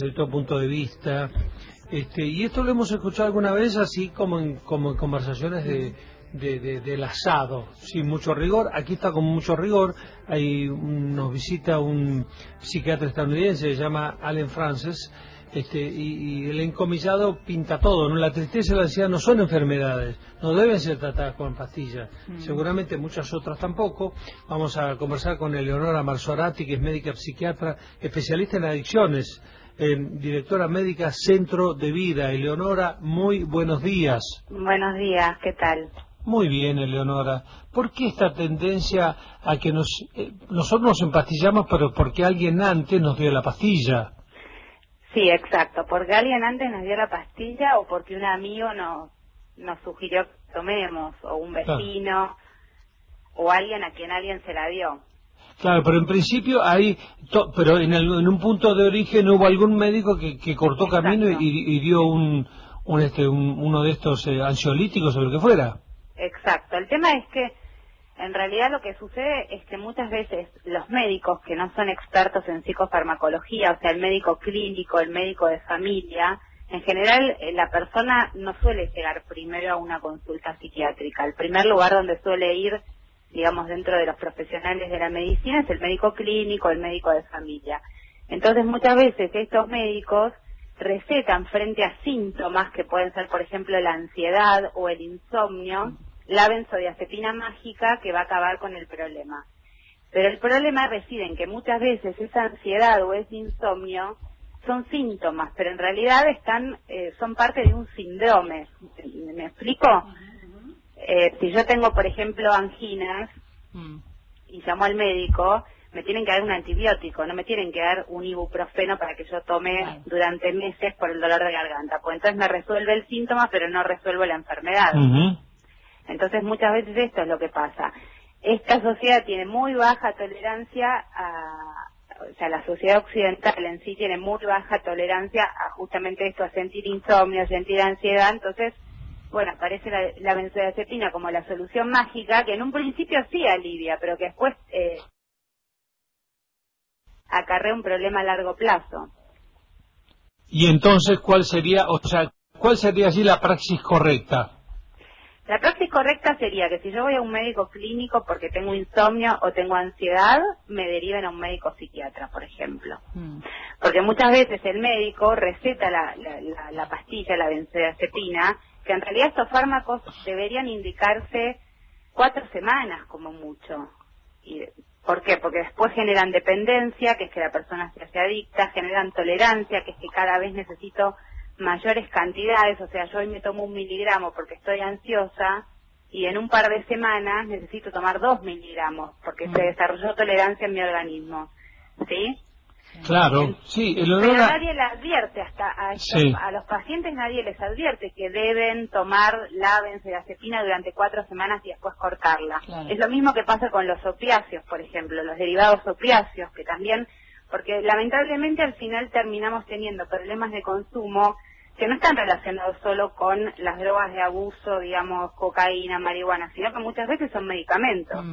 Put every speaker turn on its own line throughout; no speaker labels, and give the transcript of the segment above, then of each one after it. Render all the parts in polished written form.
desde todo punto de vista. Y esto lo hemos escuchado alguna vez así como en conversaciones del asado, sin mucho rigor. Aquí está con mucho rigor. Nos visita un psiquiatra estadounidense, se llama Allen Frances, y el encomillado pinta todo, ¿no? La tristeza y la ansiedad no son enfermedades, no deben ser tratadas con pastillas, seguramente muchas otras tampoco. Vamos a conversar con Eleonora Marzorati, que es médica psiquiatra, especialista en adicciones, directora médica Centro de Vida. Eleonora, muy buenos días.
Buenos días, ¿qué tal?
Muy bien, Eleonora. ¿Por qué esta tendencia a que nosotros nos empastillamos, pero porque alguien antes nos dio la pastilla?
Sí, exacto, porque alguien antes nos dio la pastilla o porque un amigo nos sugirió que tomemos, o un vecino, o alguien a quien alguien se la dio.
Claro, pero en principio pero en un punto de origen hubo algún médico que cortó camino y dio uno de estos ansiolíticos o lo que fuera.
Exacto, el tema es que en realidad lo que sucede es que muchas veces los médicos que no son expertos en psicofarmacología, o sea, el médico clínico, el médico de familia, en general la persona no suele llegar primero a una consulta psiquiátrica. El primer lugar donde suele ir, digamos, dentro de los profesionales de la medicina es el médico clínico, el médico de familia. Entonces muchas veces estos médicos recetan frente a síntomas que pueden ser, por ejemplo, la ansiedad o el insomnio, la benzodiazepina mágica que va a acabar con el problema. Pero el problema reside en que muchas veces esa ansiedad o ese insomnio son síntomas, pero en realidad son parte de un síndrome. ¿Me explico? Si yo tengo, por ejemplo, anginas y llamo al médico, me tienen que dar un antibiótico, no me tienen que dar un ibuprofeno para que yo tome durante meses por el dolor de garganta. Pues entonces me resuelve el síntoma, pero no resuelvo la enfermedad. Entonces muchas veces esto es lo que pasa. Esta sociedad tiene muy baja tolerancia o sea, la sociedad occidental en sí tiene muy baja tolerancia a justamente esto, a sentir insomnio, a sentir ansiedad. Entonces, bueno, aparece la benzodiazepina como la solución mágica, que en un principio sí alivia, pero que después acarrea un problema a largo plazo.
Y entonces, ¿cuál sería así la praxis correcta?
La praxis correcta sería que si yo voy a un médico clínico porque tengo insomnio o tengo ansiedad, me deriven a un médico psiquiatra, por ejemplo. Porque muchas veces el médico receta la pastilla, la benzodiazepina, que en realidad estos fármacos deberían indicarse 4 semanas como mucho. ¿Por qué? Porque después generan dependencia, que es que la persona se hace adicta, generan tolerancia, que es que cada vez necesito mayores cantidades, o sea, yo hoy me tomo 1 miligramo porque estoy ansiosa y en un par de semanas necesito tomar 2 miligramos porque se desarrolló tolerancia en mi organismo, ¿sí?
Claro, sí.
Pero nadie le advierte a los pacientes nadie les advierte que deben tomar la benzodiazepina durante 4 semanas y después cortarla. Es lo mismo que pasa con los opiáceos, por ejemplo, los derivados opiáceos, que también, porque lamentablemente al final terminamos teniendo problemas de consumo que no están relacionados solo con las drogas de abuso, digamos, cocaína, marihuana, sino que muchas veces son medicamentos.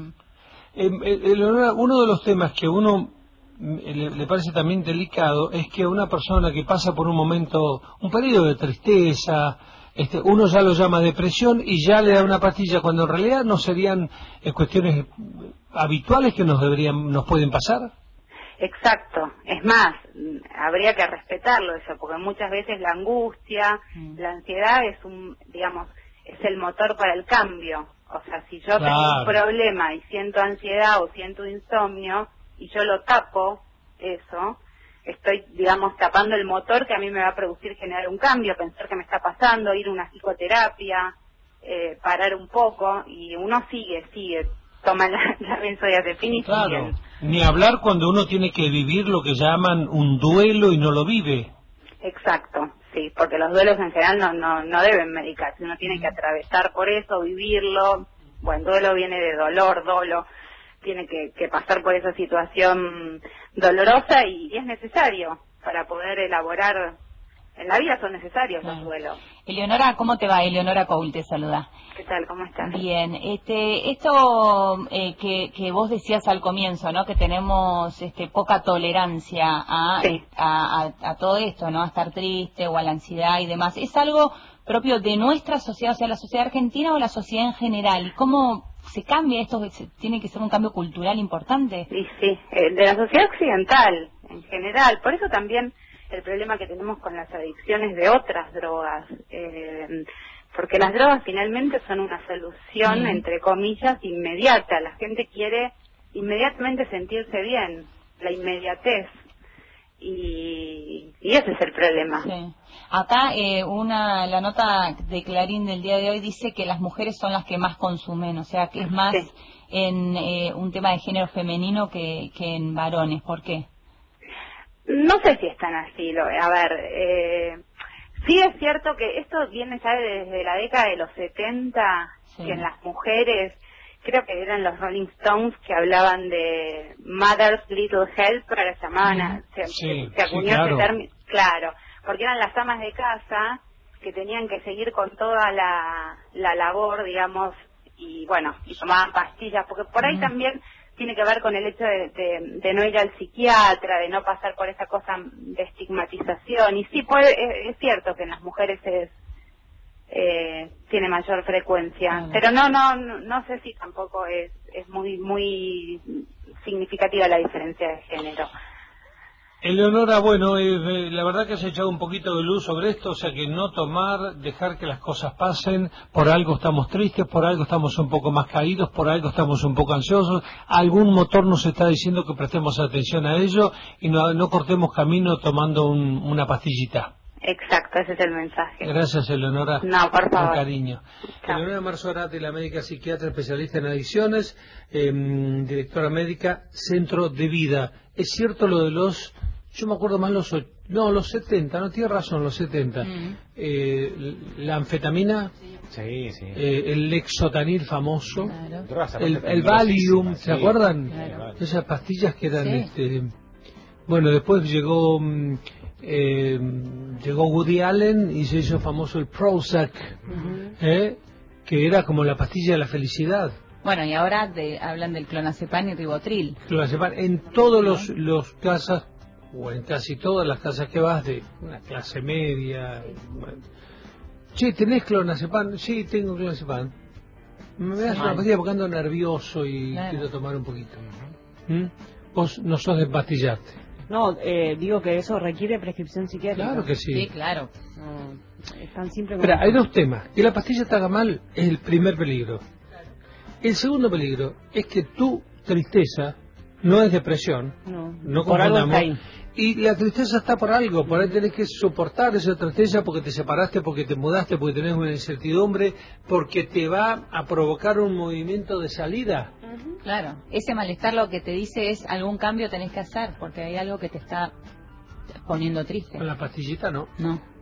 Uno de los temas que uno le parece también delicado es que una persona que pasa por un periodo de tristeza, uno ya lo llama depresión y ya le da una pastilla, cuando en realidad no serían cuestiones habituales que nos pueden pasar.
Exacto, es más, habría que respetarlo eso, porque muchas veces la angustia, la ansiedad es es el motor para el cambio. O sea, si yo tengo un problema y siento ansiedad o siento insomnio y yo lo tapo, eso, estoy, tapando el motor que a mí me va a producir generar un cambio, pensar qué me está pasando, ir a una psicoterapia, parar un poco, y uno sigue, toma la benzodiazepina y sigue.
Ni hablar cuando uno tiene que vivir lo que llaman un duelo y no lo vive.
Exacto, sí, porque los duelos en general no deben medicarse, uno tiene que atravesar por eso, vivirlo. Bueno, duelo viene de dolo, tiene que pasar por esa situación dolorosa y es necesario para poder elaborar en la vida son necesarios los duelos.
Eleonora, ¿cómo te va? Eleonora Coul te saluda.
¿Qué tal? ¿Cómo estás?
Bien. Esto que vos decías al comienzo, ¿no? Que tenemos poca tolerancia a todo esto, ¿no? A estar triste o a la ansiedad y demás. ¿Es algo propio de nuestra sociedad, o sea, la sociedad argentina o la sociedad en general? ¿Y cómo se cambia esto? ¿Tiene que ser un cambio cultural importante?
Sí, de la sociedad occidental en general. Por eso también el problema que tenemos con las adicciones de otras drogas, porque las drogas finalmente son una solución, entre comillas, inmediata. La gente quiere inmediatamente sentirse bien, la inmediatez, y ese es el problema.
Sí. Acá la nota de Clarín del día de hoy dice que las mujeres son las que más consumen, o sea que es más en un tema de género femenino que en varones. ¿Por qué?
No sé si es tan así. A ver, sí es cierto que esto viene ya desde la década de los 70, que en las mujeres, creo que eran los Rolling Stones que hablaban de Mother's Little Helper, se llamaban, se acuñó ese término, claro, porque eran las amas de casa que tenían que seguir con toda la labor, digamos, y bueno, y tomaban pastillas, porque por ahí también tiene que ver con el hecho de no ir al psiquiatra, de no pasar por esa cosa de estigmatización. Y sí, es cierto que en las mujeres tiene mayor frecuencia, pero no sé si tampoco es muy significativa la diferencia de género.
Eleonora, bueno, la verdad que has echado un poquito de luz sobre esto, o sea que no tomar, dejar que las cosas pasen, por algo estamos tristes, por algo estamos un poco más caídos, por algo estamos un poco ansiosos, algún motor nos está diciendo que prestemos atención a ello y no cortemos camino tomando una pastillita.
Exacto, ese es el mensaje.
Gracias, Eleonora.
No, por favor.
Con cariño.
Chao.
Eleonora Marzorati, la médica psiquiatra especialista en adicciones, directora médica, Centro de Vida. Es cierto lo de yo me acuerdo más los 70, no tiene razón, los 70. La anfetamina, el Lexotanil famoso, el Valium, ¿se acuerdan? Claro. Esas pastillas que eran, bueno, después llegó Woody Allen y se hizo famoso el Prozac, que era como la pastilla de la felicidad.
Bueno, y ahora hablan del clonazepam y ribotril.
Clonazepam en todos los casas, o en casi todas las casas que vas, de una clase media. Che, ¿tenés clonazepam? Sí, tengo clonazepam. Me das una pastilla porque ando nervioso y quiero tomar un poquito. Vos no sos de pastillarte.
No, digo que eso requiere prescripción psiquiátrica.
Claro que sí.
Sí, claro.
No, es tan simple como...
Pero hay dos temas. Que la pastilla te haga mal es el primer peligro. El segundo peligro es que tu tristeza no es depresión. No
por algo está ahí.
Y la tristeza está por algo. Por ahí tenés que soportar esa tristeza porque te separaste, porque te mudaste, porque tenés una incertidumbre, porque te va a provocar un movimiento de salida.
Claro, ese malestar lo que te dice es algún cambio tenés que hacer porque hay algo que te está poniendo triste.
Con la pastillita no.
No.